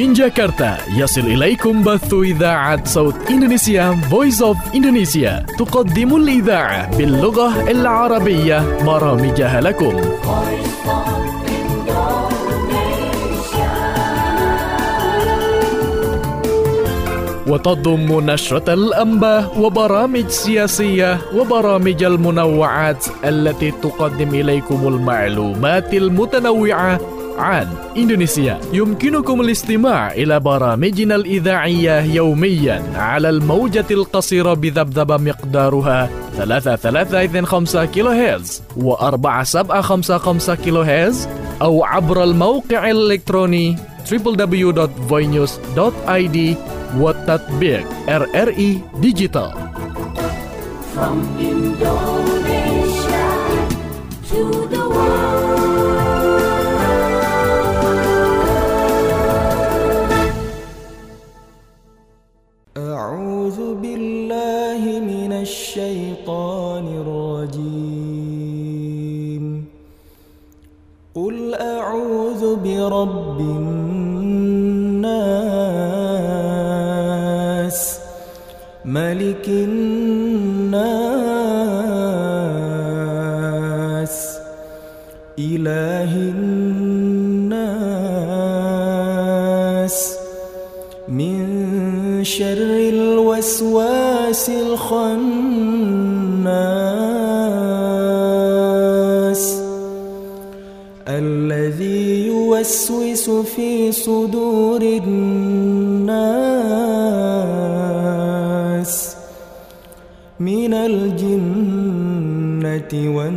من جاكرتا يصل إليكم بث إذاعة صوت إندونيسيا Voice of Indonesia تقدم الإذاعة باللغة العربية برامجها لكم. وتضم نشرة الأنباء وبرامج سياسية وبرامج المنوعات التي تقدم إليكم المعلومات المتنوعة عن إندونيسيا. يمكنكم الاستماع إلى برامجنا الإذاعية يوميا على الموجة القصيرة بذبذبة مقدارها 3325 كيلو هرتز و4755 كيلو هرتز أو عبر الموقع الإلكتروني www.voinews.id وتطبيق RRI Digital. From Indonesia to the world. أعوذ بالله من الشيطان الرجيم. قل أعوذ برب الناس ملك الناس إله الناس من شر الوسواس الخناس الذي يوسوس في صدور الناس من الجنة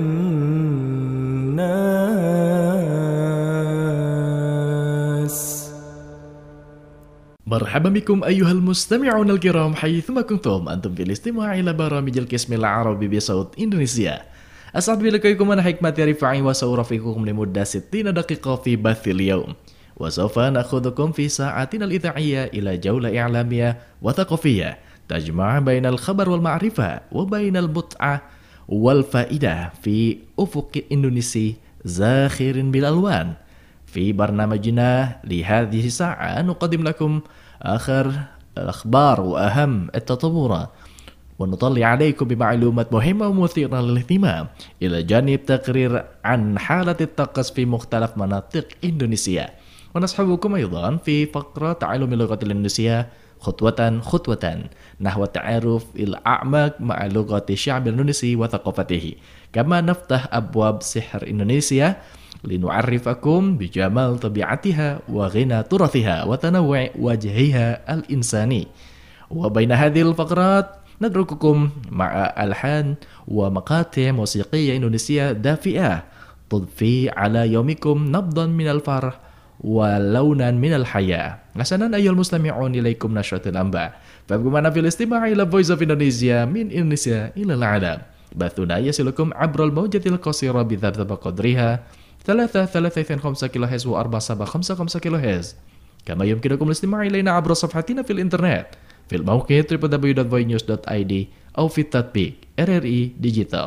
والناس. مرحبا بكم أيها المستمعون الكرام حيثما كنتم أنتم في الاستماع إلى برامج القسم العربي بصوت إندونيسيا. أسعد بلقائكم أنا حكمة رفاعي وسأرافقكم لمدة 60 دقيقة في بث اليوم، وسوف نأخذكم في ساعتنا الإذاعية إلى جولة إعلامية وثقافية تجمع بين الخبر والمعرفة وبين المتعة والفائدة في أفق إندونيسي زاخر بالألوان. في برنامجنا لهذه الساعة نقدم لكم آخر الأخبار وأهم التطورات، ونطلع عليكم بمعلومات مهمة ومثيرة للاهتمام إلى جانب تقرير عن حالة الطقس في مختلف مناطق إندونيسيا. ونصحبكم أيضا في فقرة تعلم اللغة الإندونيسية خطوة خطوة نحو التعارف الأعمق مع لغة الشعب الإندونيسي وثقافته. كما نفتح أبواب سحر إندونيسيا لنعرفكم بجمال طبيعتها وغنى تراثها وتنوع وجهها الإنساني. وبين هذه الفقرات نترككم مع ألحان ومقاطع موسيقية إندونيسية دافئة تضفي على يومكم نبضا من الفرح ولونا من الحياة. حسنا أيها المستمعون، إليكم نشرة الأنباء، فابقوا معنا في الاستماع إلى Voice of Indonesia من إندونيسيا إلى العالم. بثنا يصلكم عبر الموجة القصيرة بذبذبة قدرها 3325 كيلو هرتز و4755 كيلو هرتز. كما يمكنكم الاستماع إلينا عبر صفحتنا في الإنترنت في الموقع www.voinews.id أو في التطبيق RRI Digital.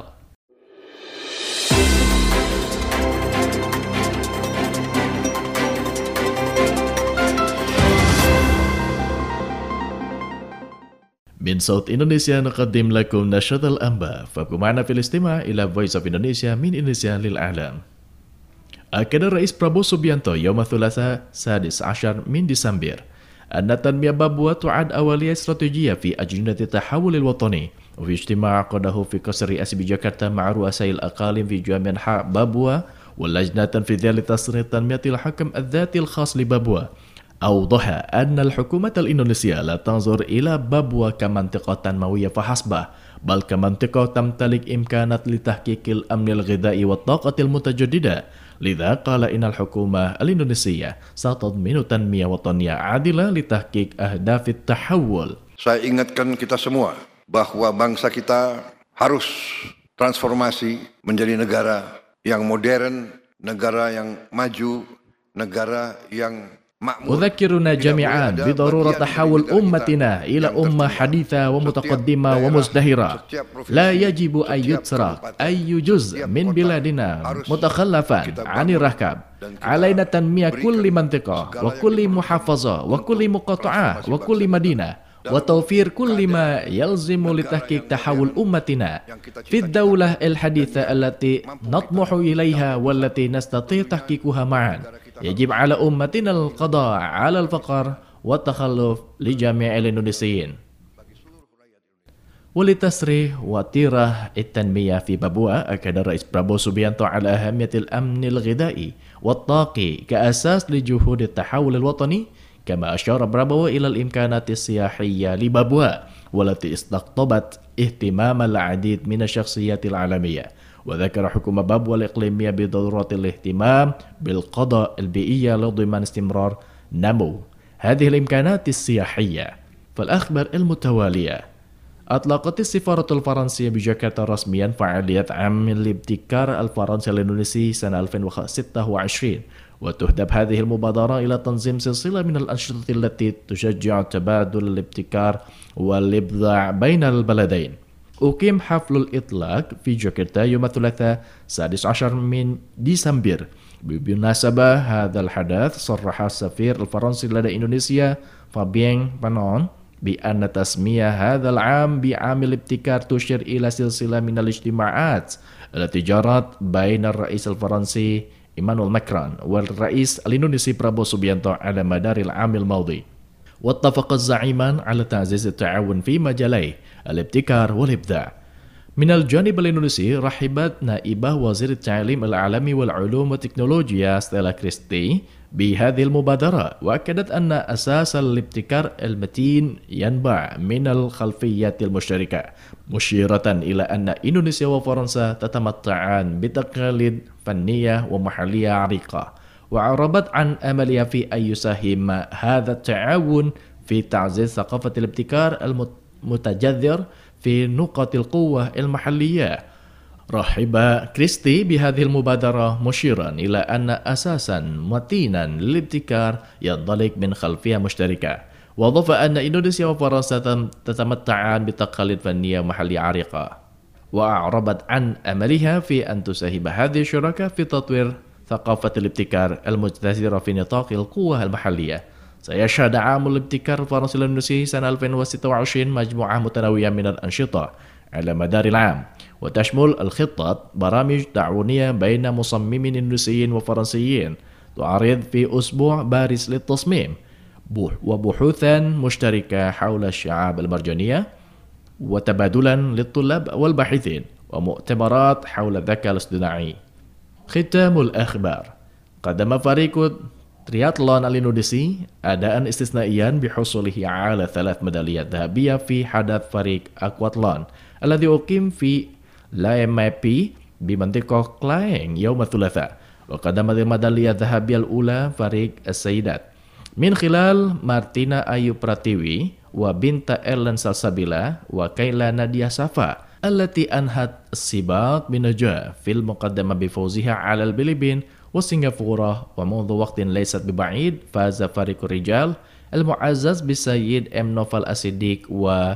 من صوت إندونيسيا نقدم لكم نشرة الأنباء، فابقوا معنا في الاستماع إلى Voice of Indonesia من إندونيسيا للعالم. أكد الرئيس برابو سوبيانتو يوم الثلاثاء 16 من ديسمبر أن تنمية بابوا تعد أولية استراتيجية في أجندة التحول الوطني. وفي اجتماع عقده في قصر رئاسي بجاكرتا مع رؤساء الأقاليم في جامع أنحاء بابوا واللجنة التنفيذية لتصنيع تنمية الحكم الذاتي الخاص لبابوا، أوضح أن الحكومة الإندونيسية لا تنظر إلى بابوا كمنطقة تنموية فحسب، بل كمنطقة تمتلك إمكانات لتحقيق الأمن الغذائي والطاقة المتجددة. لذا قال إن الحكومة الإندونيسية ستضمن تنمية وطنية عادلة لتحقيق أهداف التحول. Saya ingatkan kita semua bahwa bangsa kita harus transformasi menjadi negara yang modern, negara yang maju, negara yang أذكرنا جميعا بضرورة تحول أمتنا إلى أمة حديثة ومتقدمة ومزدهرة. لا يجب أن يترك أي جزء من بلادنا متخلفا عن الركب. علينا تنمية كل منطقة وكل محافظة وكل مقاطعة وكل مدينة وتوفير كل ما يلزم لتحقيق تحول أمتنا في الدولة الحديثة التي نطمح إليها والتي نستطيع تحقيقها معا. يجب على أمتنا القضاء على الفقر والتخلف لجميع الإندونيسيين ولتسريع وتيرة التنمية في بابوا. أكد الرئيس برابو سوبيانتو على أهمية الأمن الغذائي والطاقي كأساس لجهود التحول الوطني، كما أشار برابو إلى الإمكانات السياحية لبابوا والتي استقطبت اهتمام العديد من الشخصيات العالمية. وذكر حكومة بابوا الإقليمية بضرورة الاهتمام بالقضاء البيئي لضمان استمرار نمو هذه الإمكانات السياحية. فالأخبار المتوالية: أطلقت السفارة الفرنسية بجاكرتا رسميا فعالية عام الابتكار الفرنسي الإندونيسي سنة 2026، وتهدف هذه المبادرة إلى تنظيم سلسلة من الأنشطة التي تشجع تبادل الابتكار والإبداع بين البلدين. أقيم حفل الإطلاق في جاكرتا يوم الثلاثاء 16 من ديسمبر. بمناسبة هذا الحدث صرح السفير الفرنسي لدى إندونيسيا فابيان بانون بأن تسمية هذا العام بعام الابتكار تشير إلى سلسلة من الاجتماعات التي جرت بين الرئيس الفرنسي إيمانويل ماكرون والرئيس الإندونيسي برابو سوبيانتو على مدار العام الماضي. واتفق الزعيمان على تعزيز التعاون في مجالي الابتكار والإبداع. من الجانب الإندونيسي رحبت نائبة وزير التعليم العالمي والعلوم والتكنولوجيا ستيلا كريستي بهذه المبادرة، وأكدت أن أساس الابتكار المتين ينبع من الخلفيات المشتركة، مشيرة إلى أن إندونيسيا وفرنسا تتمتعان بتقاليد فنية ومحلية عريقة، وعربت عن أملها في أن يساهم هذا التعاون في تعزيز ثقافة الابتكار المتجذر في نقاط القوة المحلية. رحب كريستي بهذه المبادرة مشيرا إلى أن أساسا متينا للابتكار ينطلق من خلفية مشتركة، وأضاف أن إندونيسيا وفرنسا تتمتعان بتقاليد فنية محلية عريقة، وأعربت عن أملها في أن تساهم هذه الشراكة في تطوير ثقافة الابتكار المجتذرة في نطاق القوة المحلية. سيشهد عام الابتكار الفرنسي الإندونيسي سنة 2026 مجموعة متنوعة من الأنشطة على مدار العام، وتشمل الخطة برامج تعاونية بين مصممين إندونيسيين وفرنسيين تعرض في أسبوع باريس للتصميم، وبحوثا مشتركة حول الشعاب المرجانية، وتبادلا للطلاب والباحثين، ومؤتمرات حول الذكاء الاصطناعي. ختام الأخبار: قدم فريق ترياتلون الإندونيسي أداء استثنائيا بحصوله على 3 ميداليات ذهبية في حدث فريق أكواتلون الذي أقيم في لايمابي بمنطقة كلاينغ يوم الثلاثاء. وقدمت الميدالية الذهبية الأولى فريق السيدات من خلال مارتينا أيو براتيوي وبنتا إيرلان سالسابيلا وكايلا ناديا سافا التي أنهت السباق بنجاح في المقدمة بفوزها على الفلبين وسنغافورة. ومنذ وقت ليست ببعيد فاز فريق الرجال المعزز بالسيد ام نوفل الصديق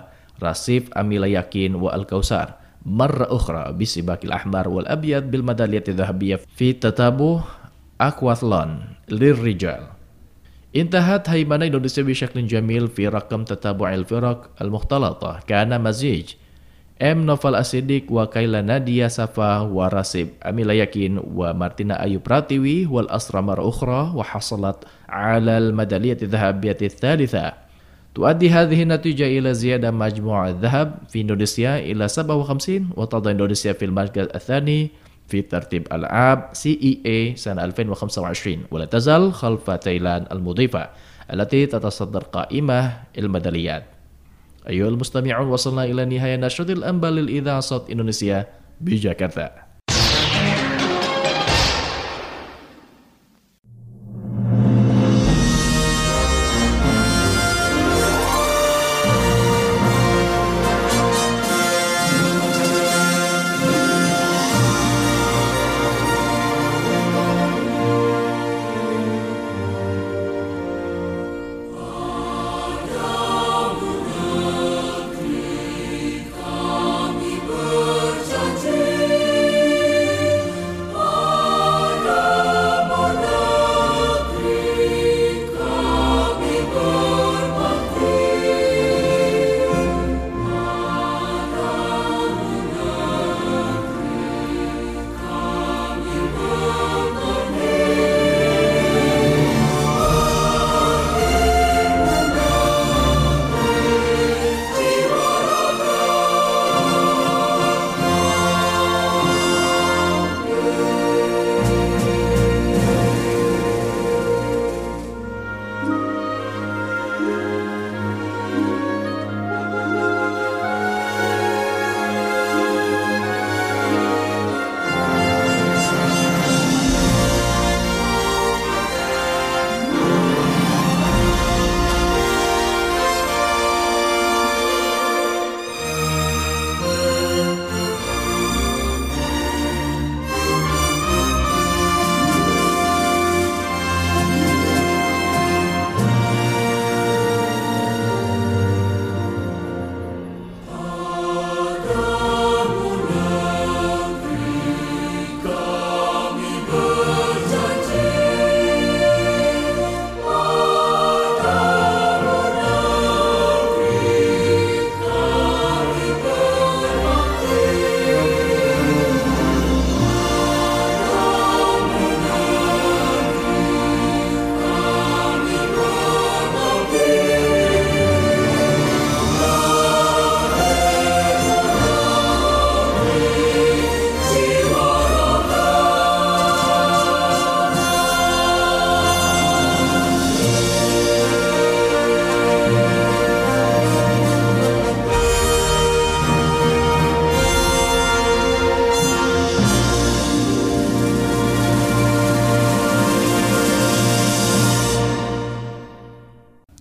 ورصيف أميلا يقين والكوثر مرة أخرى بسباق الأحمر والأبيض بالميدالية الذهبية في تتابع أكواتلون للرجال. انتهت هيمنة إندونيسيا بشكل جميل في رقم تتابع الفرق المختلطة. كان مزيج ام نوفل الصديق وكايلا ناديا سافا ورصيف أميلا يقين ومارتينا أيو براتيوي والأسرى مرة أخرى، وحصلت على الميدالية الذهبية الثالثة. تؤدي هذه النتيجة إلى زيادة مجموع الذهب في إندونيسيا إلى 57، وتضع إندونيسيا في المركز الثاني في ترتيب ألعاب CEA سنة 2025، ولا تزال خلف تايلاند المضيفة التي تتصدر قائمة الميداليات. أيها المستمعون، وصلنا إلى نهاية نشرة الأنباء للإذاعة صوت إندونيسيا بجاكرتا.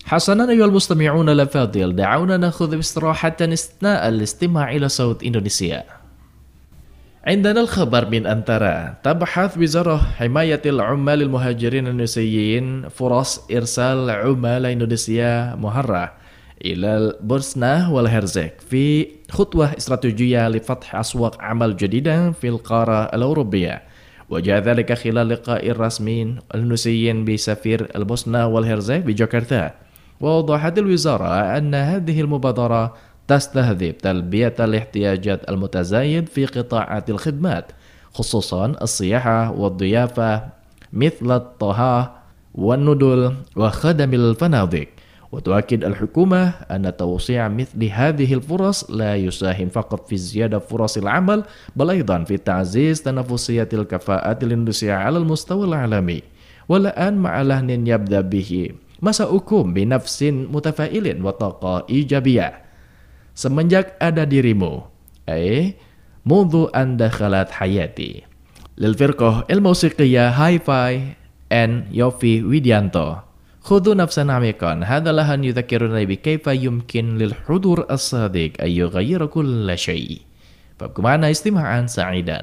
حسنا أيها المستمعون الأفاضل، دعونا نأخذ استراحة أثناء الاستماع إلى صوت إندونيسيا. عندنا الخبر من أنترا. تبحث وزارة حماية العمال المهاجرين الإندونيسيين فرص إرسال عمال إندونيسيا مهرة إلى البوسنة والهرزك في خطوة استراتيجية لفتح أسواق عمل جديدة في القارة الأوروبية. وجاء ذلك خلال لقاء رسمي الإندونيسيين بسفير البوسنة والهرزك بجاكرتا. ووضحت الوزارة أن هذه المبادرة تستهدف تلبية الاحتياجات المتزايد في قطاعات الخدمات، خصوصا السياحة والضيافة مثل الطهاة والندل وخدم الفنادق. وتؤكد الحكومة أن توسيع مثل هذه الفرص لا يساهم فقط في زيادة فرص العمل، بل أيضا في تعزيز تنافسية الكفاءات الإندونيسية على المستوى العالمي. والآن مع لحن يبدأ به مساءكم بنفس متفائل وطاقة إيجابية. Semenjak ada dirimu, منذ أن دخلت حياتي. للفرقة الموسيقية هاي فاي and يوفي ويديانتو. خذوا نفسا عميقا. هذا لحن يذكرنا بكيف يمكن للحضور الصادق أن يغير كل شيء. فابقوا معنا استماعا سعيدا.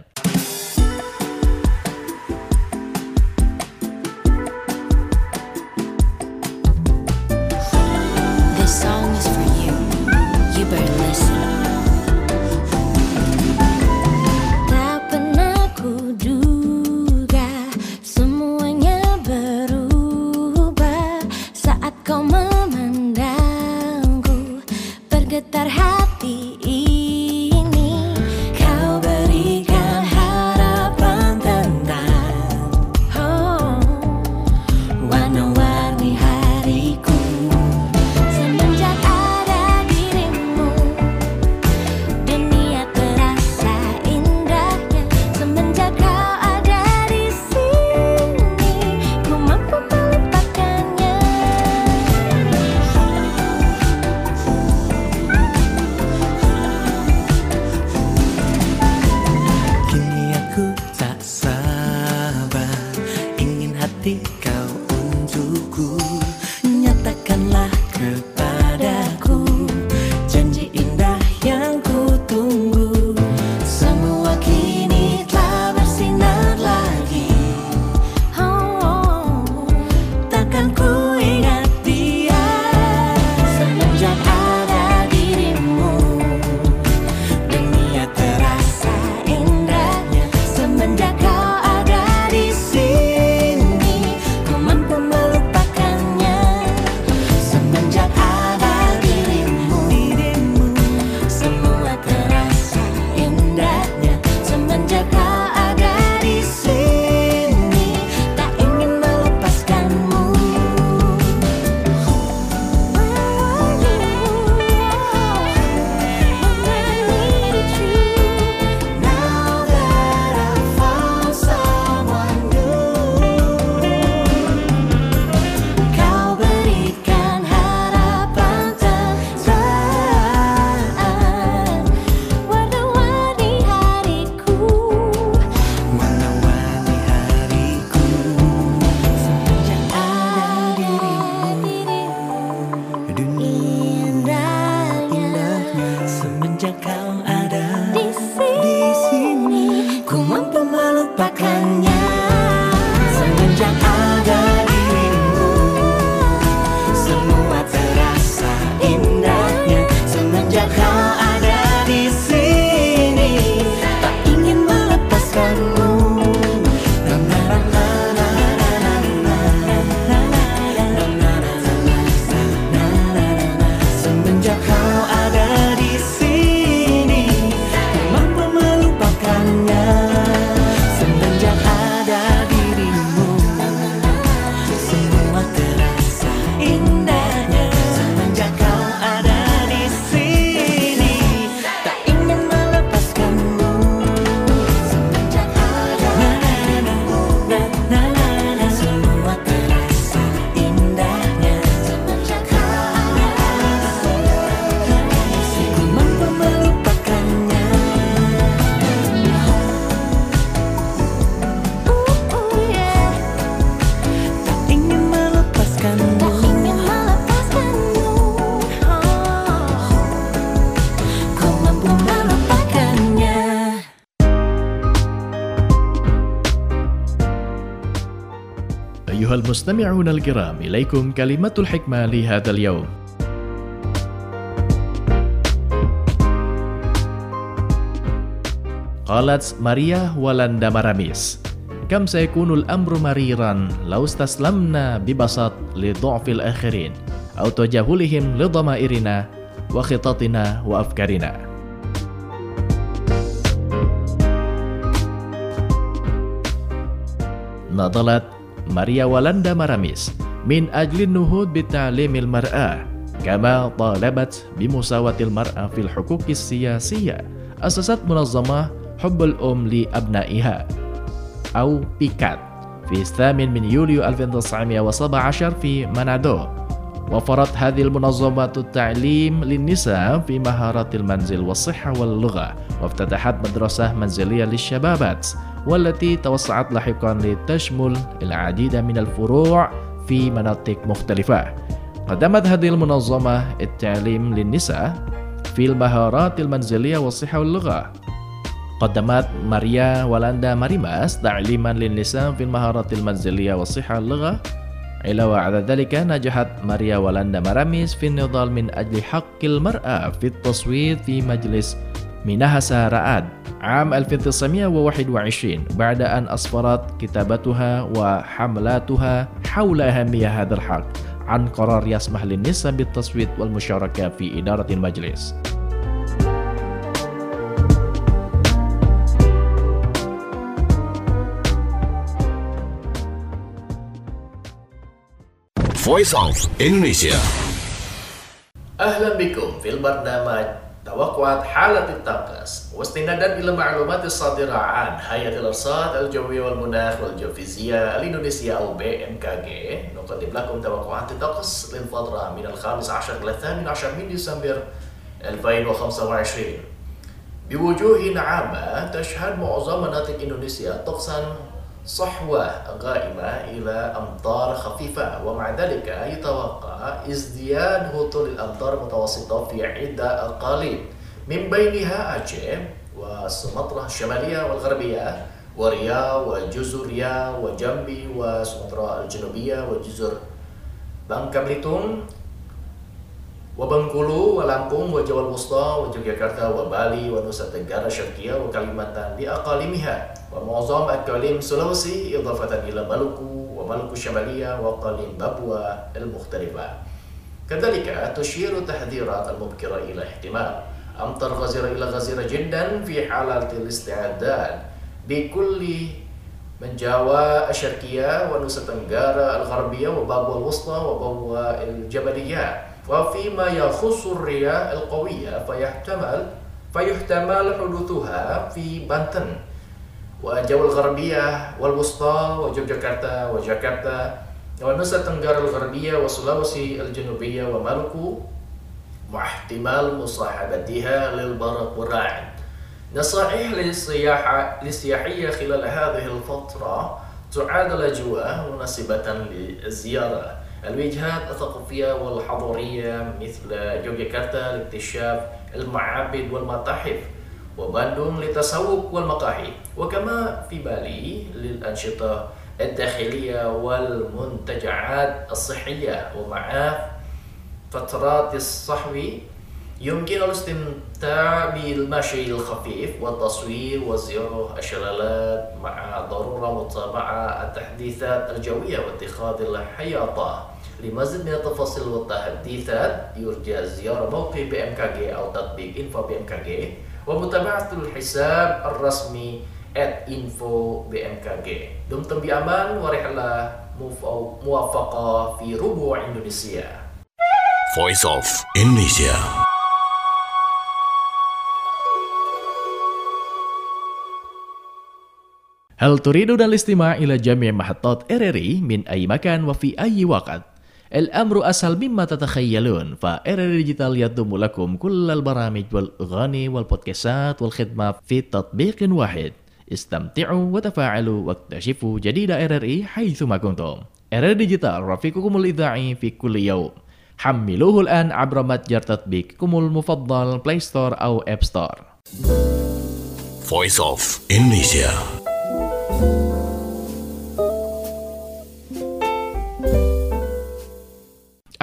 This song is for you. You better listen. Tak pernah kuduga semuanya berubah saat kau memandangku, bergetar hati ini. Kau berikan أيها المستمعون الكرام، إليكم كلمة الحكمة لهذا اليوم. قالت ماريا ولاندا ماراميس: كم سيكون الأمر مريرا لو استسلمنا ببساط لضعف الآخرين أو تجاهلهم لضمائرنا وخططنا وأفكارنا. نضلت ماريا ولاندا ماراميس من أجل النهوض بتعليم المرأة، كما طالبت بمساواة المرأة في الحقوق السياسية. أسست منظمة حب الأم لأبنائها أو بيكات في 8 يوليو 1917 في مانادو. وفرت هذه المنظمة التعليم للنساء في مهارات المنزل والصحة واللغة، وافتتحت مدرسة منزلية للشبابات، والتي توسعت لاحقا لتشمل العديد من الفروع في مناطق مختلفة. قدمت هذه المنظمة التعليم للنساء في المهارات المنزلية والصحة واللغة. قدمت ماريا ولاندا ماريماس تعليما للنساء في المهارات المنزلية والصحة واللغة. علاوة على ذلك، نجحت ماريا ولاندا ماراميس في النضال من أجل حق المرأة في التصويت في مجلس ميناهاسا رائد عام 1921، بعد أن أسفرت كتابتها وحملاتها حول أهمية هذا الحق عن قرار يسمح للنساء بالتصويت والمشاركة في إدارة المجلس. Voice of Indonesia. أهلا بكم في البرنامج توقعات حالة الطقس، واستنادا إلى المعلومات الصادرة عن هيئة الأرصاد الجوية والمناخ والجيوفيزياء الإندونيسية أو BMKG، نقدم لكم توقعات الطقس للفترة من 15 إلى 18 من ديسمبر 2025. بوجوه عامة تشهد معظم مناطق إندونيسيا طقسا صحوة غائمة إلى أمطار خفيفة، ومع ذلك يتوقع ازدياد هطول الأمطار المتوسطة في عدة أقاليم، من بينها أعجم وسومطرة الشمالية والغربية وريau وجزر ريau وجامبي وسومطرة الجنوبية وجزر بangka Belitung وبنغولو ولامبونغ وجوا الوسطى ويوغياكارتا وبالي ونوسا تنغارا الشرقية وكاليمانتان بأقاليمها، ومعظم أقاليم سولوسي إضافة إلى مالوكو ومالوكو الشمالية وأقاليم بابوا المختلفة. كذلك تشير التحذيرات المبكرة إلى احتمال أمطار غزيرة إلى غزيرة جدا في حالة الاستعداد بكل من جاوا الشرقية ونوسا تنغارا الغربية وبابوا الوسطى وبابوا الجبلية. وفيما يخص الرياح القوية فيحتمل حدوثها في بانتن وجوا الغربية والوسطى ويوغياكارتا وجاكرتا ونوسا تنغارا الغربية وسلاوسي الجنوبية ومالوكو، مع احتمال مصاحبتها للبرق والرعد. نصائح للسياحية خلال هذه الفترة: تعد الأجواء مناسبة للزيارة الوجهات الثقافية والحضارية مثل يوغياكارتا لاكتشاف المعابد والمتاحف، وباندونغ للتسوق والمقاهي، وكما في بالي للأنشطة الداخلية والمنتجعات الصحية. ومع فترات الصحو يمكن الاستمتاع بالمشي الخفيف والتصوير وزيارة الشلالات، مع ضرورة متابعة التحديثات الجوية واتخاذ الحياطة. لمزيد من التفاصيل والتحديثات يرجى زيارة موقع BMKG أو تطبيق info BMKG ومتابعة الحساب الرسمي @info_bmkg. دمتم بأمان ورحلة موفقة في ربوع إندونيسيا. Voice of Indonesia. هل تريدون الاستماع إلى جميع محطات RRI من أي مكان وفي أي وقت؟ الأمر أسهل مما تتخيلون، فRRI ديجيتال يضم لكم كل البرامج والأغاني والبودكاستات والخدمة في تطبيق واحد. استمتعوا وتفاعلوا واكتشفوا جديد RRI حيثما كنتم. RRI ديجيتال رفيقكم الإذاعي في كل يوم. حملوه الآن عبر متجر تطبيقكم المفضل بلاي ستور أو أب ستور. Voice of Indonesia.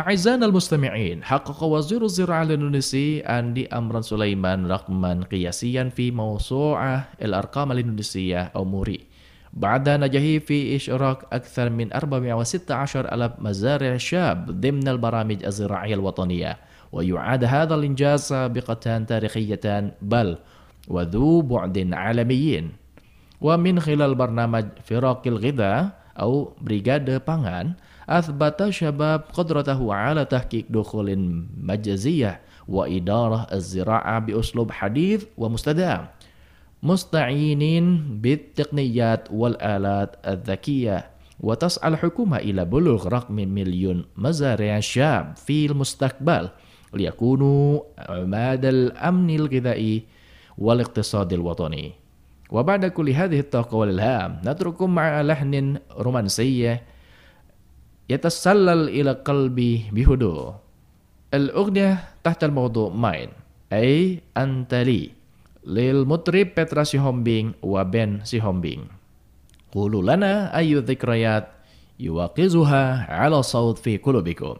أعزائنا المستمعين، حقق وزير الزراعة الإندونيسي أندي أمران سليمان رقما قياسيا في موسوعة الأرقام الإندونيسية أو موري بعد نجاحه في إشراك أكثر من 416 ألف مزارع شاب ضمن البرامج الزراعية الوطنية، ويعد هذا الإنجاز سابقة تاريخية بل وذو بعد عالمي. ومن خلال برنامج فرق الغذاء أو بريغاد بانgan أثبت شباب قدرته على تحقيق دخول مجازية وإدارة الزراعة بأسلوب حديث ومستدام مستعينين بالتقنيات والآلات الذكية. وتسعى الحكومة إلى بلوغ رقم 1,000,000 مزارع شاب في المستقبل ليكونوا عماد الأمن الغذائي والاقتصاد الوطني. وبعد كل هذه الطاقة والإلهام نترككم مع لحن رومانسي يتسلل إلى قلبي بهدوء. الأغنية تحت الموضوع ماين أي أنت لي للمطرب بترا سيهومبينغ وبن سيهومبينغ. قولوا لنا أي ذكريات يواقظها على صوت في قلوبكم.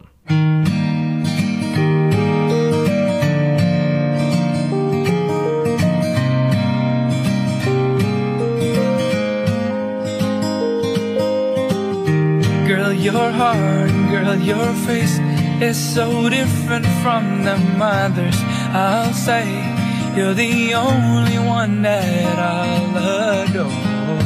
Girl, your heart, girl, your face is so different from the others. I'll say you're the only one that I'll adore.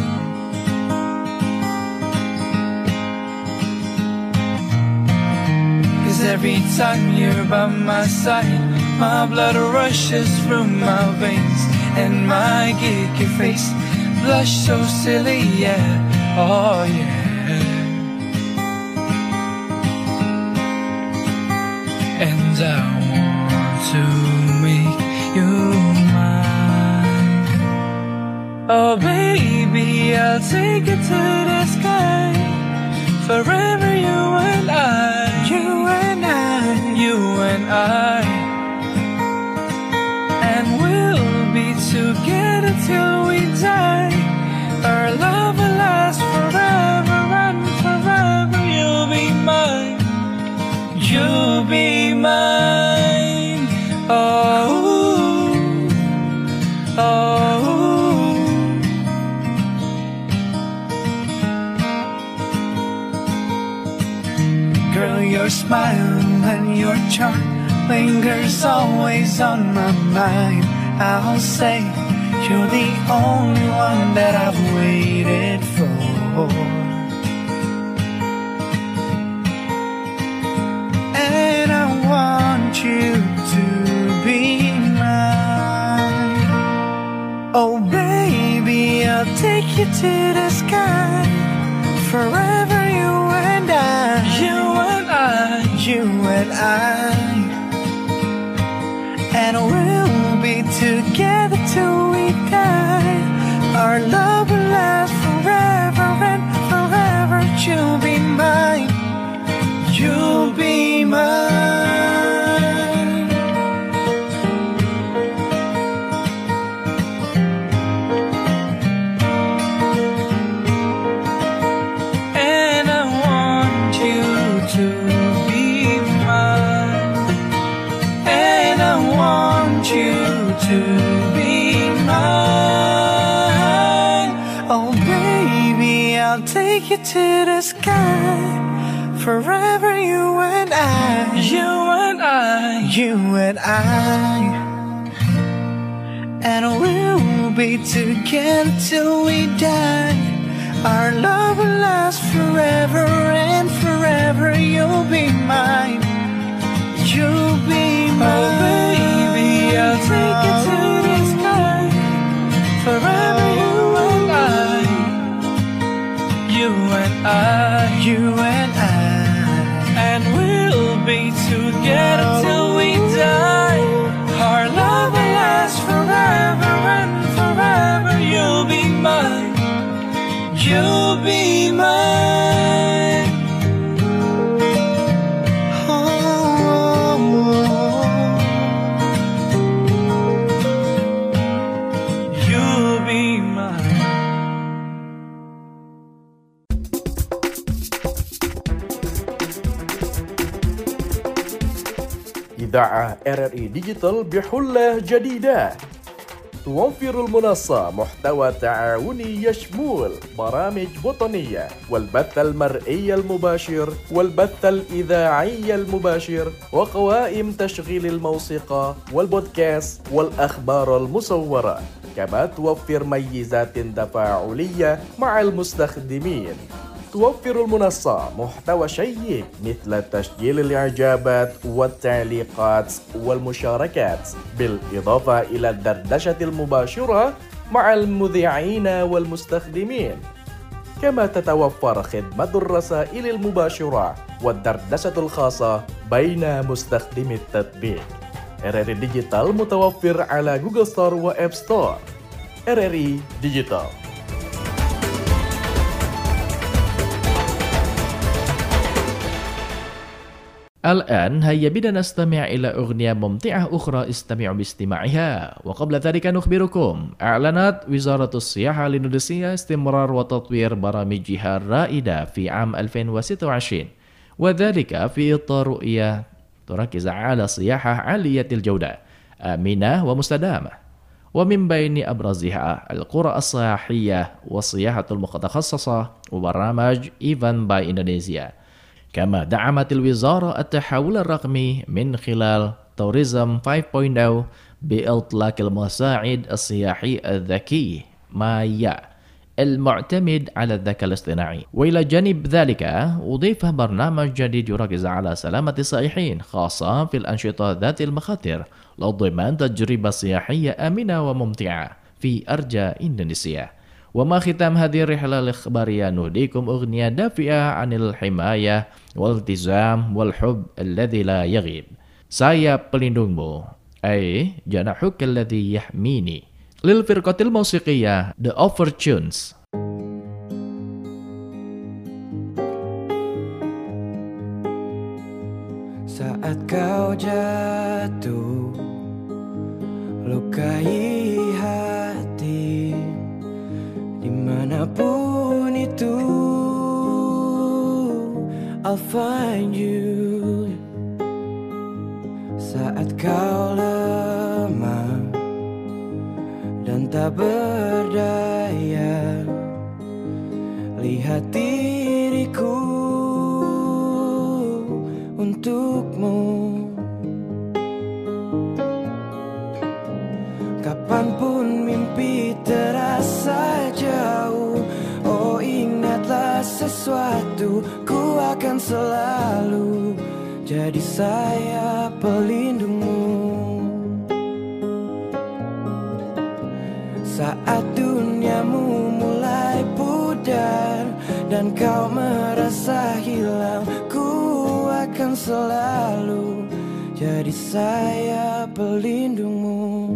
'Cause every time you're by my side, my blood rushes through my veins, and my gig your face blush so silly, yeah, oh yeah. And I want to make you mine. Oh baby, I'll take you to the sky. Forever you and I, you and I, you and I. And we'll be together till we die. Our love will last forever and forever. You'll be mine. You'll be mine. Oh, oh. Girl, your smile and your charm lingers always on my mind. I'll say you're the only one that I've waited for. And I want you to be mine. Oh baby, I'll take you to the sky. Forever you and I, you and I, you and I. And we'll be together till we die. Our love will last forever and forever. You'll be mine. You'll be mine. And I want you to be mine. And I want you to be mine. Oh baby, I'll take you to the sky. Forever you and I, you and I, you and I. And we'll be together till we die. Our love will last forever and forever. You'll be mine. You'll be mine. Oh baby, I'll take you to the sky. Forever you and I, you and I, you and I. And we'll be together till we die. Our love will last forever and forever. You'll be mine. You'll be mine. Oh, oh, oh. إذاعة RRI ديجيتال بحلة جديدة توفر المنصة محتوى تعاوني يشمل برامج وطنية والبث المرئي المباشر والبث الإذاعي المباشر وقوائم تشغيل الموسيقى والبودكاست والأخبار المصورة، كما توفر ميزات تفاعلية مع المستخدمين. توفر المنصة محتوى شيق مثل تسجيل الإعجابات والتعليقات والمشاركات، بالإضافة إلى الدردشة المباشرة مع المذيعين والمستخدمين. كما تتوفر خدمة الرسائل المباشرة والدردشة الخاصة بين مستخدمي التطبيق. RRI Digital متوفر على جوجل ستور وآب ستور. RRI Digital. الآن هيا بنا نستمع إلى أغنية ممتعة أخرى استمعوا باستماعها. وقبل ذلك نخبركم أعلنت وزارة السياحة الإندونيسية استمرار وتطوير برامجها الرائدة في عام 2026، وذلك في إطار رؤية تركز على سياحة عالية الجودة آمنة ومستدامة، ومن بين أبرزها القرى السياحية والسياحة المتخصصة وبرنامج Even by Indonesia. كما دعمت الوزارة التحول الرقمي من خلال Tourism 5.0 بإطلاق المساعد السياحي الذكي مايا المعتمد على الذكاء الاصطناعي. وإلى جانب ذلك أضيف برنامج جديد يركز على سلامة السائحين، خاصة في الأنشطة ذات المخاطر، لضمان تجربة سياحية آمنة وممتعة في أرجاء إندونيسيا. وما ختام هذه الرحلة الإخبارية نهديكم أغنية دافئة عن الحماية والالتزام والحب الذي لا يغيب. Saya pelindungmu أي جناحك الذي يحميني، للفرقة الموسيقية The Overtunes. Saat kau jatuh, lukai hati, dimanapun itu, I'll find you. Saat kau lemah dan tak berdaya, lihat diriku untukmu. Kapanpun mimpi terasa jauh, oh ingatlah sesuatu, ku akan selalu jadi sayap pelindungmu. Saat duniamu mulai pudar dan kau merasa hilang, ku akan selalu jadi sayap pelindungmu.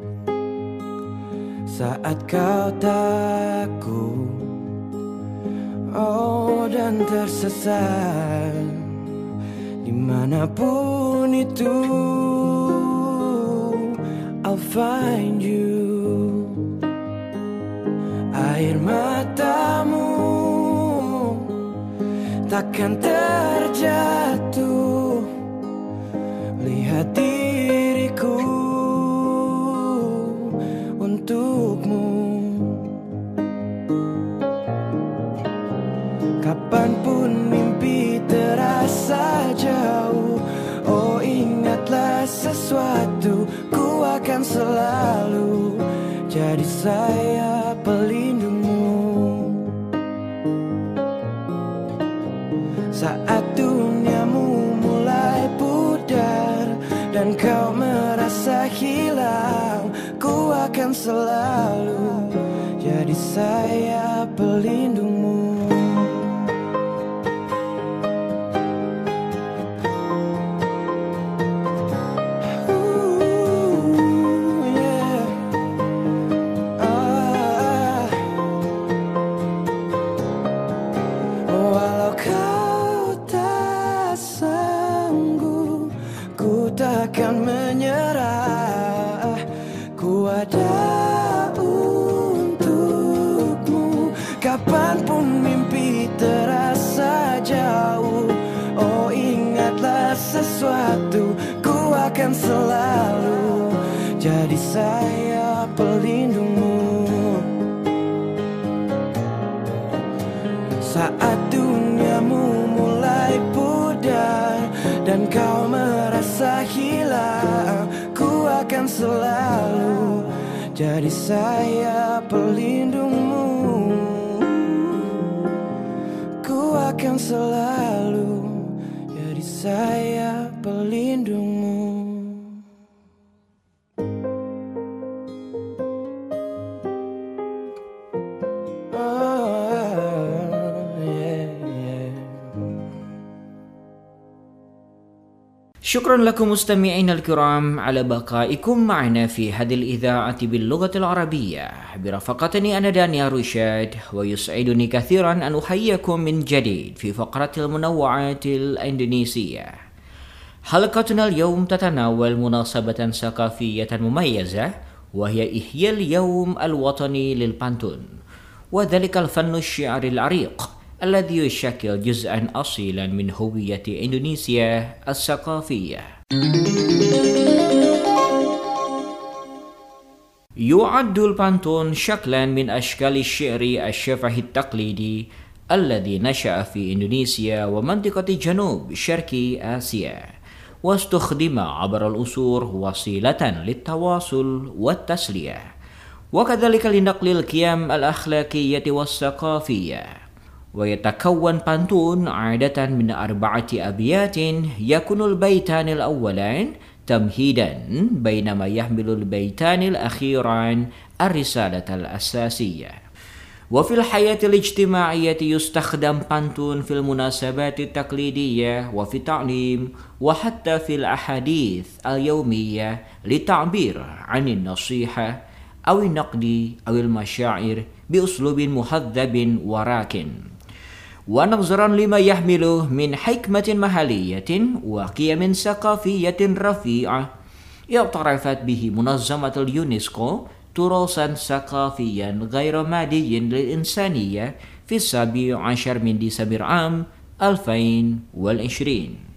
Saat kau takut, oh dan tersesat, dimanapun itu, I'll find you. Air matamu takkan terjatuh, lihat diriku untukmu. Kapanpun mimpi terasa jauh, oh ingatlah sesuatu, ku akan selalu jadi sayap pelindungmu. Saat duniamu mulai pudar dan kau merasa hilang, ku akan selalu jadi sayap pelindungmu. Walau kau tak sanggup, ku takkan menyerah, ku ada untukmu. Kapan saya pelindungmu. Saat duniamu mulai pudar dan kau merasa hilang, ku akan selalu jadi saya pelindungmu. Ku akan selalu jadi saya pelindungmu. شكرا لكم مستمعينا الكرام على بقائكم معنا في هذه الإذاعة باللغة العربية برفقتني أنا دانيال رشاد، ويسعدني كثيرا أن أحييكم من جديد في فقرة المنوعات الإندونيسية. حلقتنا اليوم تتناول مناسبة ثقافية مميزة، وهي إحياء اليوم الوطني للبانتون، وذلك الفن الشعري العريق الذي يشكل جزءا أصيلا من هوية إندونيسيا الثقافية. يعد البانتون شكلا من أشكال الشعر الشفهي التقليدي الذي نشأ في إندونيسيا ومنطقة جنوب شرق آسيا، واستخدم عبر العصور وسيلة للتواصل والتسلية، وكذلك لنقل القيم الأخلاقية والثقافية. ويتكون بانتون عادة من 4 أبيات يكون البيتان الأولان تمهيدا، بينما يحمل البيتان الأخيران الرسالة الأساسية. وفي الحياة الاجتماعية يستخدم بانتون في المناسبات التقليدية وفي التعليم وحتى في الأحاديث اليومية للتعبير عن النصيحة أو النقد أو المشاعر بأسلوب مهذب وراكن، ونظرا لما يحمله من حكمة محلية وقيم ثقافية رفيعة، اعترفت به منظمة اليونسكو تراثا ثقافيا غير مادي للإنسانية في 17 من ديسمبر عام 2020.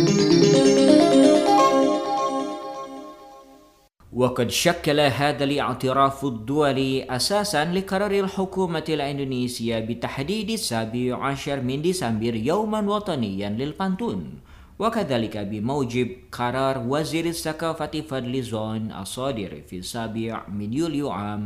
وقد شكل هذا الاعتراف الدولي أساسا لقرار الحكومة الإندونيسية بتحديد 17 من ديسمبر يوما وطنيا للبانتون، وكذلك بموجب قرار وزير الثقافة فضل زون الصادر في 7 من يوليو عام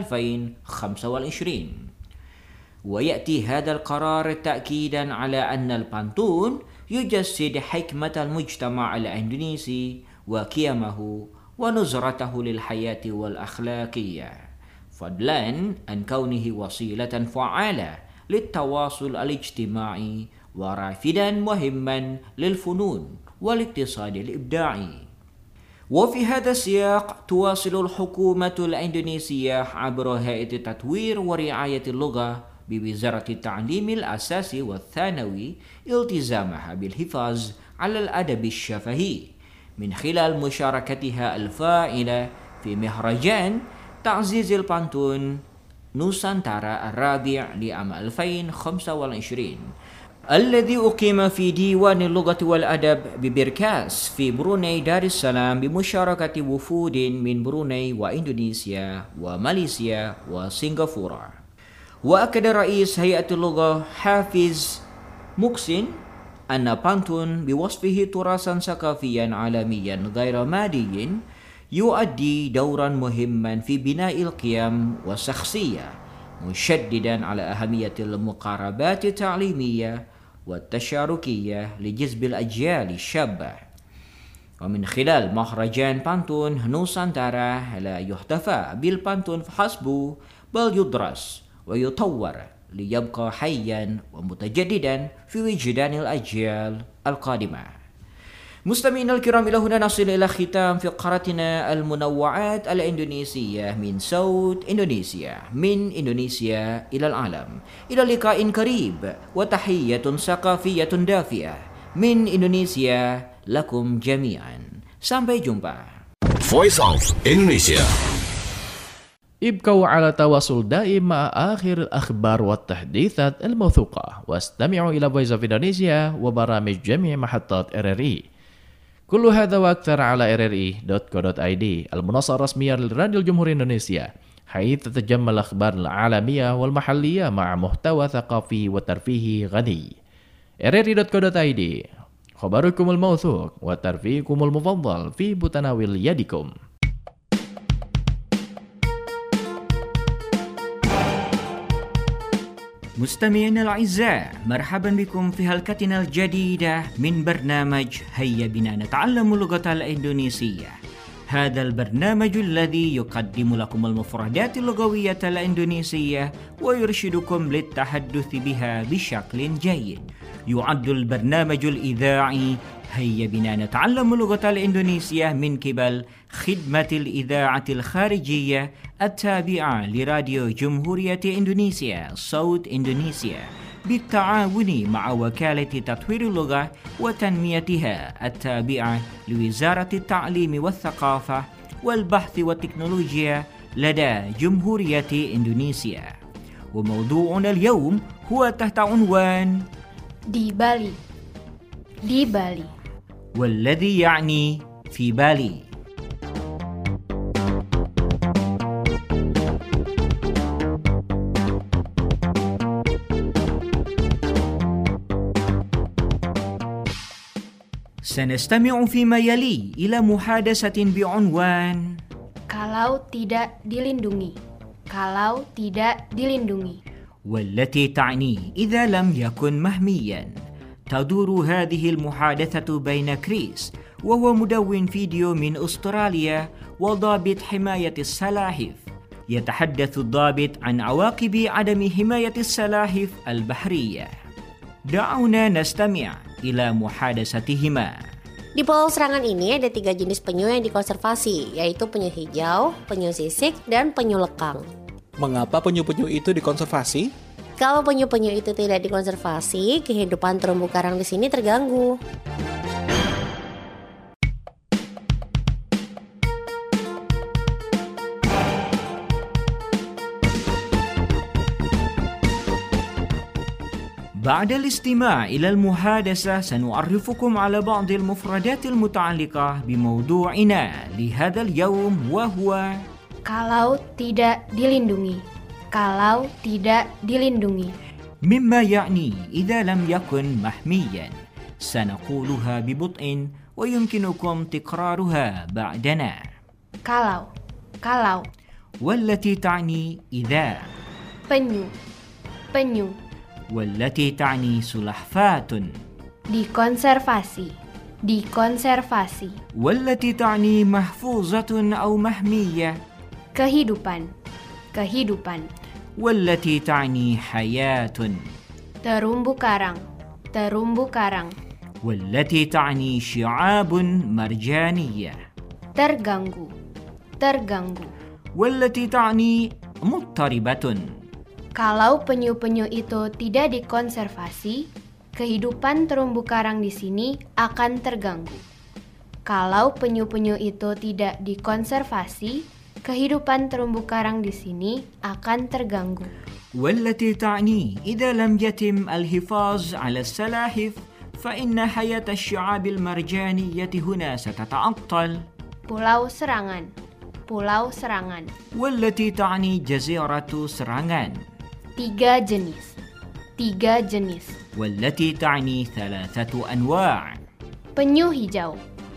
2025. ويأتي هذا القرار تأكيدا على أن البانتون يجسد حكمة المجتمع الإندونيسي وقيمه ونظرته للحياة والأخلاقية، فضلا عن كونه وسيلة فعالة للتواصل الاجتماعي ورافدا مهما للفنون والاقتصاد الإبداعي. وفي هذا السياق تواصل الحكومة الإندونيسية عبر هيئة تطوير ورعاية اللغة بوزارة التعليم الأساسي والثانوي التزامها بالحفاظ على الأدب الشفهي من خلال مشاركتها الفاعلة في مهرجان تعزيز البانتون نوسانتارا الرابع لعام 2025 الذي أقيم في ديوان اللغة والأدب ببركاس في بروني دار السلام بمشاركة وفود من بروني وإندونيسيا وماليزيا وسنغافورة. وأكد رئيس هيئة اللغة حافظ مقسن أن بانتون بوصفه تراثا ثقافيا عالميا غير مادي يؤدي دورا مهما في بناء القيم والشخصية، مشددا على أهمية المقاربات التعليمية والتشاركية لجذب الأجيال الشابة. ومن خلال مهرجان بانتون نوسانتارا لا يحتفى بالبانتون فحسب، بل يدرس ويطور ليبقى حيا ومتجددا في وجدان الأجيال القادمة. مستمعينا الكرام، إلى هنا نصل إلى ختام فقرتنا المنوعات الإندونيسية من صوت إندونيسيا، من إندونيسيا إلى العالم. إلى لقاء قريب وتحية ثقافية دافئة من إندونيسيا لكم جميعا. Sampai jumpa. Voice of Indonesia. ابقوا على تواصل دائم مع آخر الأخبار والتحديثات الموثوقة، واستمعوا إلى Voice of Indonesia وبرامج جميع محطات RRI. كل هذا وأكثر على rri.co.id المنصة الرسمية لراديو الجمهورية إندونيسيا، حيث تتجمع الأخبار العالمية والمحلية مع محتوى ثقافي وترفيهي غني. rri.co.id خبركم الموثوق وترفيهكم المفضل في متناول يدكم. مستمعينا الأعزاء، مرحبا بكم في حلقتنا الجديدة من برنامج هيا بنا نتعلم اللغة الإندونيسية. هذا البرنامج الذي يقدم لكم المفردات اللغوية الإندونيسية ويرشدكم للتحدث بها بشكل جيد. يعد البرنامج الإذاعي هيا بنا نتعلم اللغة الإندونيسية من قبل خدمة الإذاعة الخارجية التابعة لراديو جمهورية إندونيسيا صوت إندونيسيا بالتعاون مع وكالة تطوير اللغة وتنميتها التابعة لوزارة التعليم والثقافة والبحث والتكنولوجيا لدى جمهورية إندونيسيا. وموضوعنا اليوم هو تحت عنوان di Bali. Di Bali. والذي يعني في بالي. سنستمع فيما يلي إلى محادثة بعنوان Kalau tidak dilindungi. Kalau tidak dilindungi. والتي تعني إذا لم يكن محميا. تدور هذه المحادثة بين كريس وهو مدون فيديو من أستراليا وضابط حماية السلاحف. يتحدث الضابط عن عواقب عدم حماية السلاحف البحرية. دعونا نستمع إلى محادثتهما. Di Pulau Serangan ini ada 3 jenis penyu yang dikonservasi, yaitu penyu hijau, penyu sisik, dan penyu lekang. Mengapa penyu-penyu itu dikonservasi? Kalau penyu-penyu itu tidak dikonservasi, kehidupan terumbu karang di sini terganggu. بعد الاستماع إلى المحادثة سنعرفكم على بعض المفردات المتعلقة بموضوعنا لهذا اليوم وهو Kalau tidak dilindungi. Kalau tidak dilindungi. مما يعني إذا لم يكن محميا. سنقولها ببطء ويمكنكم تكرارها بعدنا. Kalau. والتي تعني إذا. Penyu. والتي تعني سلحفاة. Dikonservasi. والتي تعني محفوظة أو محمية. Kehidupan. والتي تعني حياة. Terumbu karang. والتي تعني شعاب مرجانية. Terganggu. والتي تعني مضطربة. Kalau penyu-penyu itu tidak dikonservasi, kehidupan terumbu karang di sini akan terganggu. Kalau penyu-penyu itu tidak dikonservasi, kehidupan terumbu karang di sini akan terganggu. والتي تعني إذا لم يتم الحفاظ على السلاحف فإن حياة الشعاب المرجانية هنا ستتعطل. Pulau Serangan. والتي تعني جزيرة سرانgan. 3 jenis. والتي تعني 3 أنواع. Penyu hijau.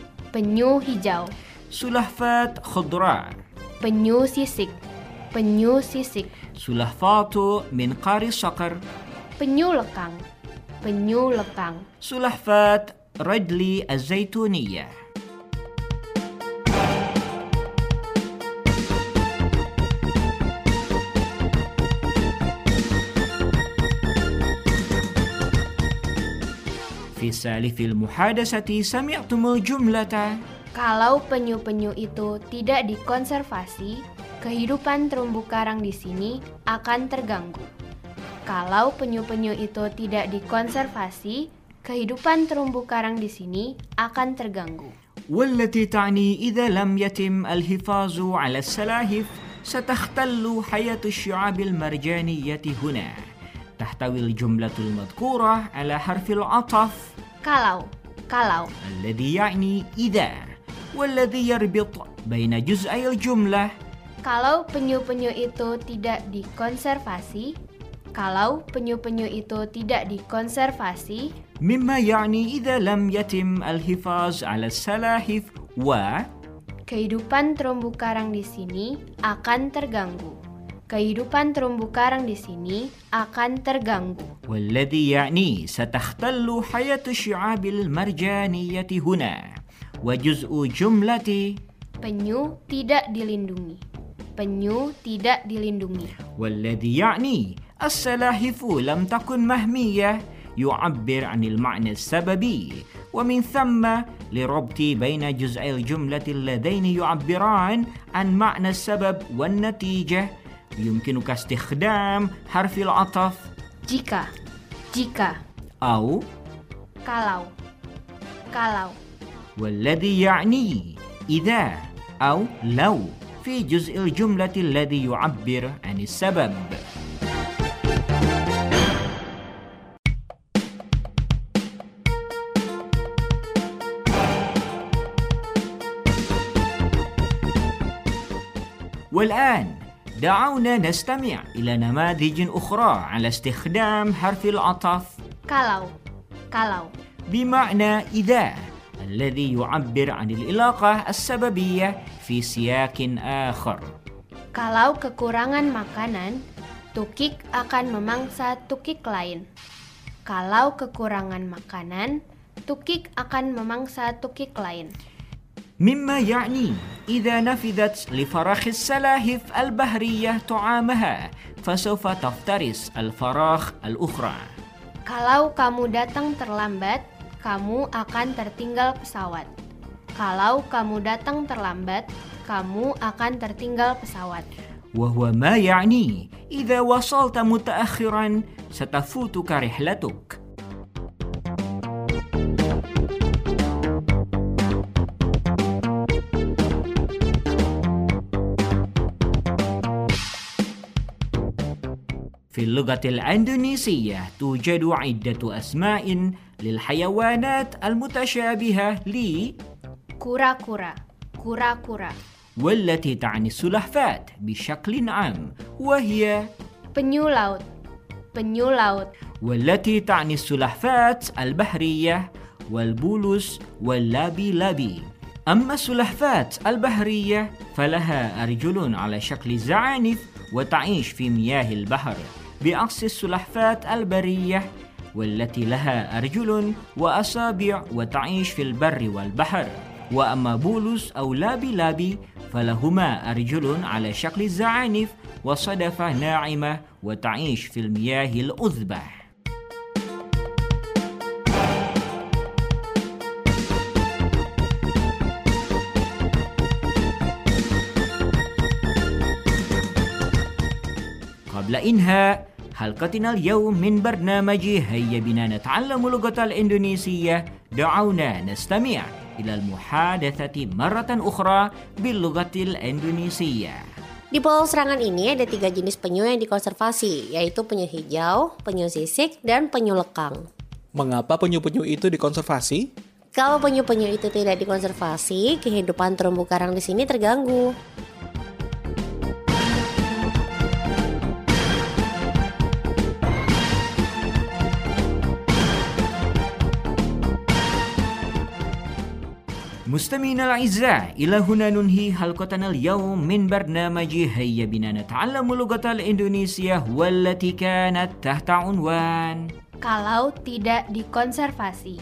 سلحفاة خضراء. Penyu sisik. سلحفاة منقار الصقر. Penyu lekang. سلحفاة رجلي الزيتونية. في سالف المحادثة سمعتم الجملة Kalau penyu-penyu itu tidak dikonservasi, kehidupan terumbu karang di sini akan terganggu. Kalau penyu-penyu itu tidak dikonservasi, kehidupan terumbu karang di sini akan terganggu. والتي تعني إذا لم يتم الحفاظ على السلاحف ستختل حياة الشعاب المرجانية هنا. تحتوي الجملة المذكورة على حرف العطف. Kalau Kalau. الذي يعني إذا والذي يربط بين جزئي الجملة. Kalau penyu-penyu itu tidak dikonservasi. Kalau penyu-penyu itu tidak dikonservasi. مما يعني إذا لم يتم الحفاظ على السلاحف kehidupan terumbu karang di sini akan terganggu. Kehidupan terumbu karang di sini akan terganggu. والذي يعني ستختل حياة الشعاب المرجانية هنا. وجزء جملة penyu tidak dilindungi. Penyu tidak dilindungi. والذي يعني السلاحف لم تكن محمية يعبر عن المعنى السببي ومن ثم لربط بين جزئي الجملة اللذين يعبران عن معنى السبب والنتيجة يمكنك استخدام حرف العطف jika أو kalau والذي يعني إذا أو لو في جزء الجملة الذي يعبر عن السبب. والآن دعونا نستمع إلى نماذج أخرى على استخدام حرف العطف kalau بمعنى إذا الذي يعبر عن العلاقة السببية في سياق آخر. Kalau kekurangan makanan, tukik akan memangsa tukik lain. Kalau kekurangan makanan, tukik akan memangsa tukik lain. مما يعني إذا نفذت لفراخ السلاحف البحرية طعامها فسوف تفترس الفراخ الأخرى. Kalau kamu datang terlambat, kamu akan tertinggal pesawat. Kalau kamu datang terlambat, kamu akan tertinggal pesawat. وهو ما يعني إذا وصلت متأخرا ستفوتك رحلتك. في اللغة الإندونيسية توجد عدة أسماء للحيوانات المتشابهة kura-kura والتي تعني السلحفاة بشكل عام وهي penyu laut والتي تعني السلحفاة البحرية والبولوس واللابي. أما السلحفاة البحرية فلها أرجل على شكل زعانف وتعيش في مياه البحر بعكس السلحفاة البرية والتي لها أرجل وأصابع وتعيش في البر والبحر. وأما بولوس أو لابي فلهما أرجل على شكل الزعانف وصدفة ناعمة وتعيش في المياه الأذبة. قبل إنهاء حلقتنا اليوم من برنامج هيا بنا نتعلم اللغة الإندونيسية دعونا نستمع إلى المحادثة مرة أخرى باللغة الإندونيسية. Di pulau Serangan ini ada 3 jenis penyu yang dikonservasi, yaitu penyu hijau, penyu sisik, dan penyu lekang. Mengapa penyu-penyu itu dikonservasi? Kalau penyu-penyu itu tidak dikonservasi, kehidupan terumbu karang di sini terganggu. مستمعينا الأعزاء، إلى هنا ننهي حلقتنا اليوم من برنامج هيا بنا نتعلم اللغة الإندونيسية والتي كانت تحت عنوان kalau tidak dikonservasi.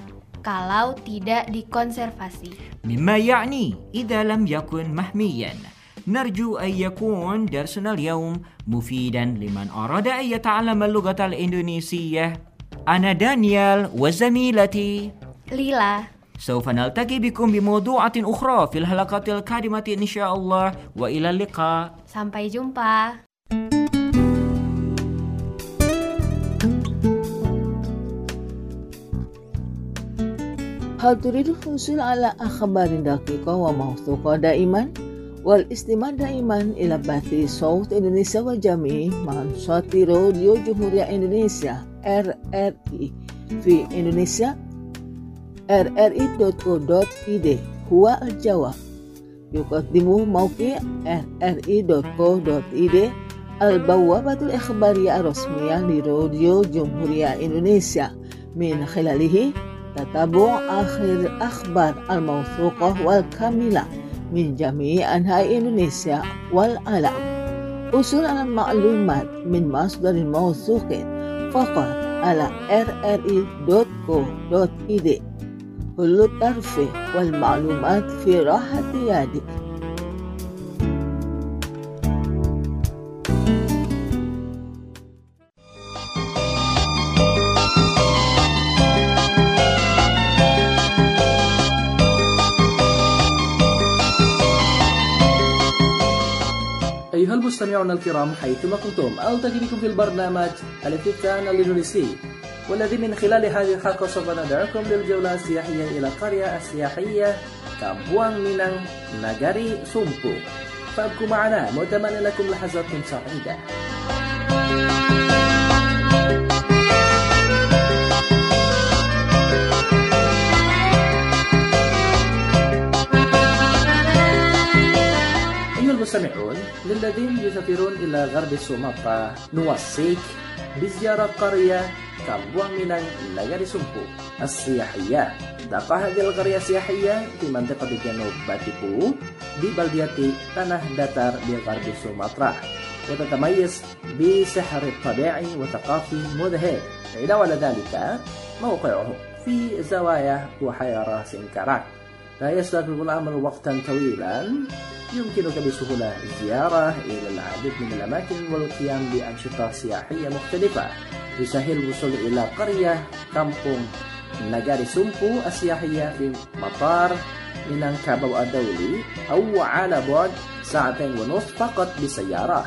مما يعني إذا لم يكن محميا. نرجو أن يكون درسنا اليوم مفيدا لمن أراد أن يتعلم اللغة الإندونيسية. أنا دانيال وزميلتي Lila. سوف نلتقي بكم بموضوعات أخرى في الحلقات القادمة إن شاء الله، وإلى اللقاء. Sampai jumpa. هل تريد الحصول على أخبار دقيقة وموثوقة دائما؟ والاستماع دائما إلى بث صوت إندونيسيا وجميع منصات راديو جمهورية إندونيسيا RRI في إندونيسيا. rri.co.id هو الجواب. يقدم موقع rri.co.id البوابة الإخبارية الرسمية لراديو جمهورية إندونيسيا، من خلاله تتابع آخر الأخبار الموثوقة والكاملة من جميع أنحاء إندونيسيا والعالم. حصول على المعلومات من مصدر موثوق فقط على rri.co.id. كل الترفيه والمعلومات في راحة يدك. أيها المستمعون الكرام حيثما كنتم، ألتقي بكم في البرنامج الافتتان الإندونيسي، والذي من خلال هذه الحلقة سوف ندعوكم للجولة السياحية إلى القرية السياحية كامبوانغ مينang ناغاري سومبو. فابقوا معنا متمنى لكم لحظات سعيدة. المستمعون، للذين يسافرون إلى غرب سومطرة نوصيك بزيارة قرية كامبوانغ مينang ناغاري سومبو السياحية. تقع هذه القرية السياحية في منطقة جنوب باتيبو ببلدية تناه داتار بغرب سومطرة، وتتميز بسحر طبيعي وثقافي مذهل. علاوة على ذلك موقعه في زوايا بحيرة سنكرات، لا يستغرق الأمر وقتا طويلا. يمكنك بسهولة الزيارة إلى العديد من الأماكن والقيام بأنشطة سياحية مختلفة. يسهل الوصول إلى قرية كامبونغ ناغاري سومبو السياحية في مطار مينangkabau الدولي، أو على بعد 2.5 ساعة فقط بالسيارة.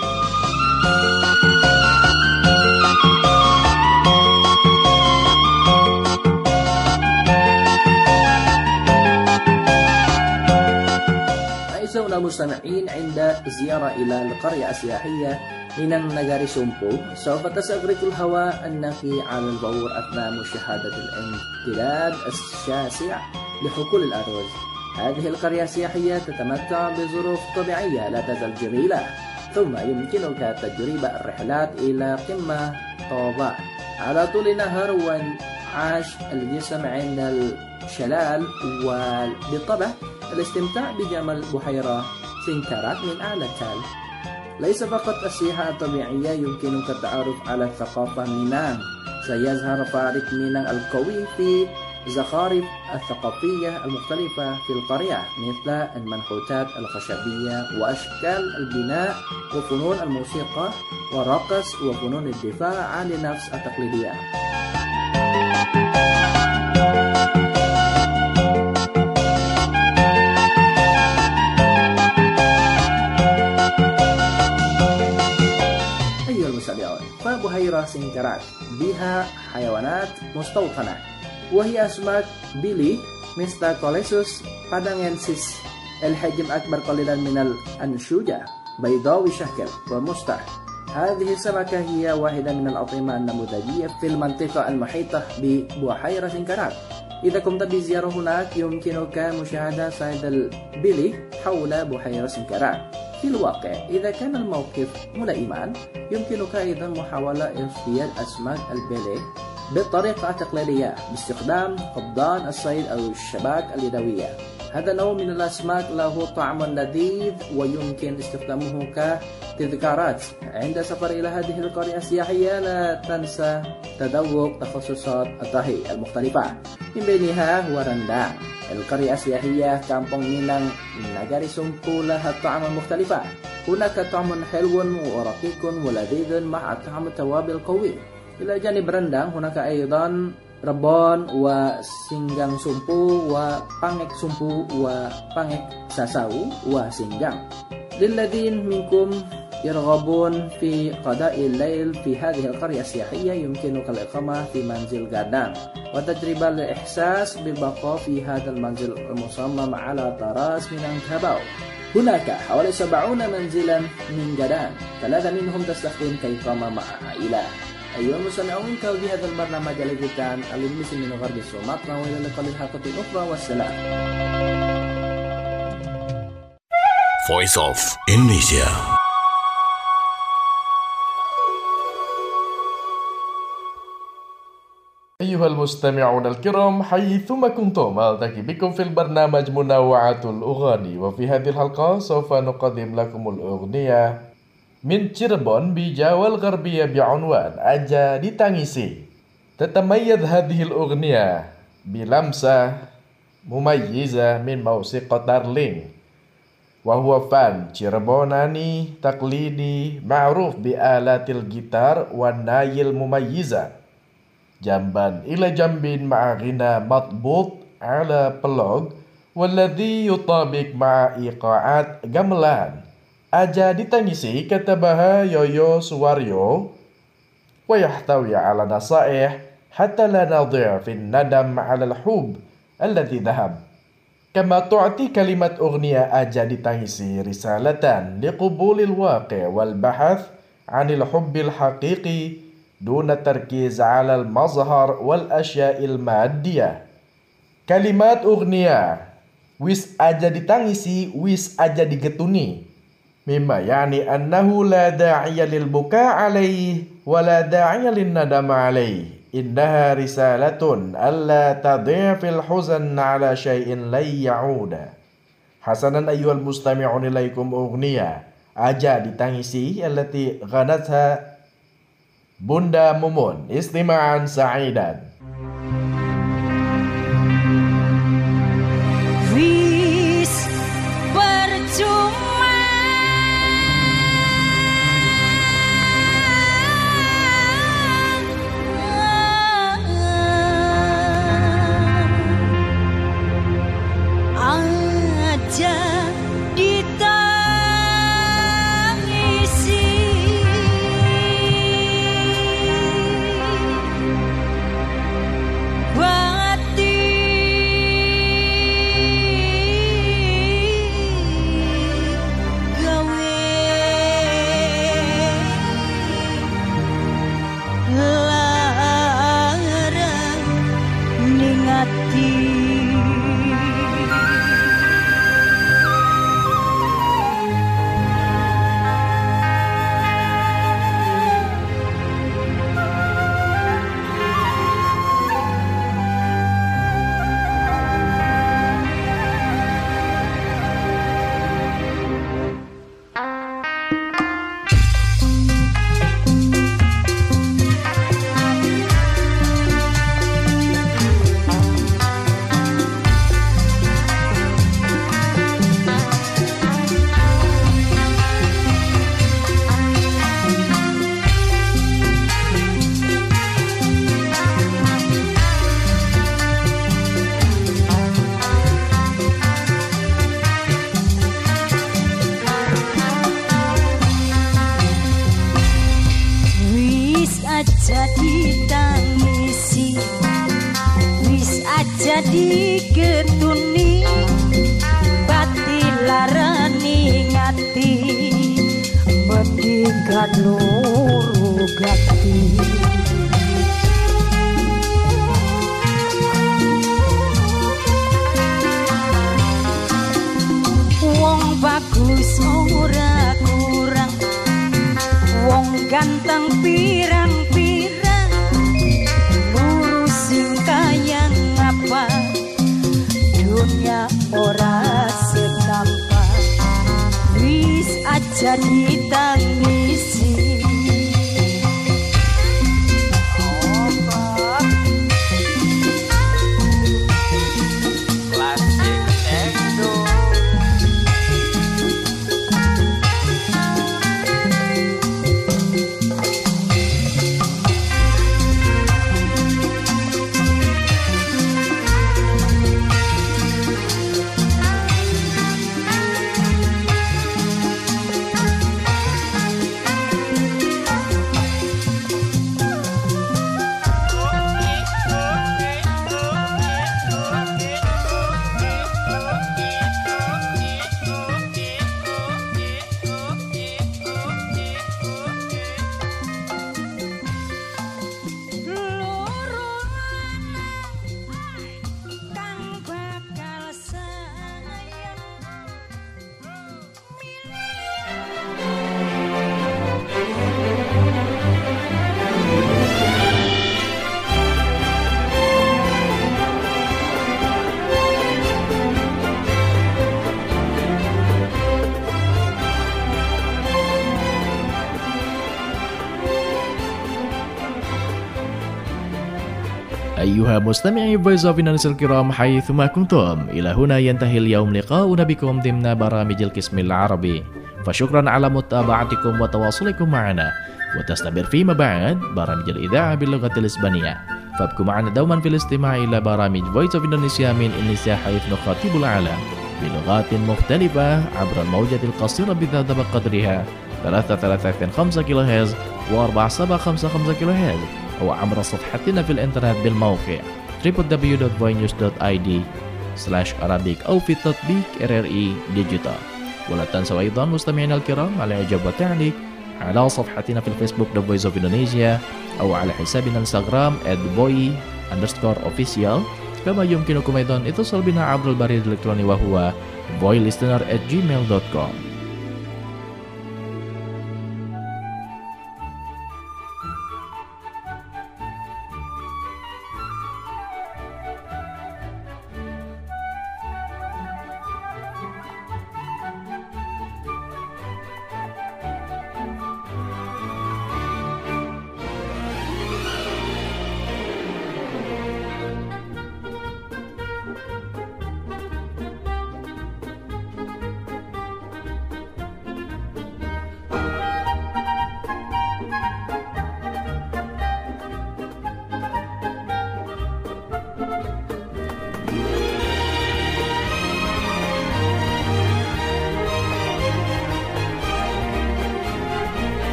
المستمعين، عند الزيارة إلى القرية السياحية مينang ناغاري سومبو سوف تستغرق الهواء النقي على البور أثناء مشاهدة الامتداد الشاسع لحقول الأرز. هذه القرية السياحية تتمتع بظروف طبيعية لا تزال جميلة، ثم يمكنك تجربة الرحلات إلى قمة طوبة على طول النهر وانعاش الجسم عند الشلال، وبالطبع الاستمتاع بجمال بحيرة سنكرات من أعلى تل. ليس فقط السياحة الطبيعية، يمكنك التعرف على الثقافة مينang. سيظهر فارق مينang القوي في الزخارف الثقافية المختلفة في القرية، مثل المنحوتات الخشبية وأشكال البناء وفنون الموسيقى والرقص وفنون الدفاع عن النفس التقليدية. فبحيرة سنكرات بها حيوانات مستوطنة، وهي أسماك بيلي مثل كوليسوس بادانgensis الحجم أكبر قليلا من الأنشوجة، بيضاوي شكل ومستح. هذه السمكة هي واحدة من الأطعمة النموذجية في المنطقة المحيطة ببحيرة سنكرات. إذا قمت بزيارة هناك يمكنك مشاهدة صيد البيلي حول بحيرة سنكرات. في الواقع إذا كان الموقف ملائما يمكنك أيضا محاولة اصطياد أسماك البيلي بالطريقة التقليدية باستخدام قبضان الصيد أو الشباك اليدوية. هذا نوع من الأسماك له طعم لذيذ ويمكن استخدامه كتذكارات عند سفر إلى هذه القرية السياحية. لا تنسى تذوق تخصصات الطهي المختلفة، من بينها هو رندang. القرية السياحية كامبونغ مينang ناغاري سومبو لها طعم مختلفة. هناك طعم حلو ورقيق ولذيذ مع طعم توابل قوي. إلى جانب رندang هناك أيضا rebon وسinggang sumpu وpangek sumpu وpangek sasau وسinggang. للذين منكم يرغبون في قضاء الليل في هذه القرية السياحية يمكنك الإقامة في منزل غادang وتجربة الإحساس بالبقاء في هذا المنزل المصمم على طراز مينangkabau. هناك حوالي 70 منزلا من غادang، 3 منهم تستخدم كإقامة مع عائلة. أيها المستمعون انتهوا بهذا البرنامج الذي كان الإنجليزي من غرب سومطرة، وإلى اللقاء الحلقة الأخرى والسلام. Voice of Indonesia. أيها المستمعون الكرام حيثما كنتم ألتقي بكم في البرنامج منوعات الأغاني، وفي هذه الحلقة سوف نقدم لكم الأغنية من Cirebon بجاوة الغربية بعنوان Aja Ditangisi. تتميز هذه الأغنية بلمسة مميزة من موسيقى دارلينج، وهو فن Cirebonani تقليدي معروف بآلات الجيتار والناي المميزة، جنبا إلى جنب مع غنى مضبوط على بلوغ والذي يطابق مع إيقاعات gamelan. Aja Ditangisi كتبها يويو سواريو ويحتوي على نصائح حتى لا نضيع في الندم على الحب الذي ذهب، كما تعطي كلمة أغنية Aja Ditangisi رسالة لقبول الواقع والبحث عن الحب الحقيقي دون التركيز على المظهر والأشياء المادية. كلمات أغنية Wis aja ditangisi, wis aja digetuni, مما يعني أنه لا داعي للبكاء عليه ولا داعي للندم عليه. إنها رسالة ألا تضيع في الحزن على شيء لن يعود. حسنا أيها المستمعون، إليكم أغنية Aja Ditangisi التي غنتها Bunda Mumun. Istima'an sa'idan. Wis percuma aja ditangisi, bati gawe larang ningati. Aja ditangisi, wis aja digetuni, bati larani ngati, mendingkan loro gati. Wong bagus ora kurang, wong ganteng pirang-pirang, lurusin kayang apa, dunia ora setampa. Wis aja ditangisi. أيها مستمعي Voice of Indonesia الكرام حيثما كنتم، إلى هنا ينتهي اليوم لقاؤنا بكم ضمن برامج القسم العربي، فشكرا على متابعتكم وتواصلكم معنا، وتستمر فيما بعد برامج الإذاعة باللغة الإسبانية، فابقوا معنا دوما في الاستماع إلى برامج Voice of Indonesia من إندونيسيا حيث نخاطب العالم بلغات مختلفة عبر الموجة القصيرة بذات قدرها 335 كيلو هرتز و4755 كيلو هرتز، أو عبر صفحتنا في الإنترنت بالموقع www.voinews.id/Arabic أو في تطبيق RRI ديجيتال. ولا تنسوا أيضا مستمعينا الكرام على إعجاب وتعليق على صفحتنا في الفيسبوك The Voice of Indonesia أو على حسابنا الانستغرام @voi_official. كما يمكنكم أيضا اتصال بنا عبر البريد الإلكتروني وهو voilistener@gmail.com.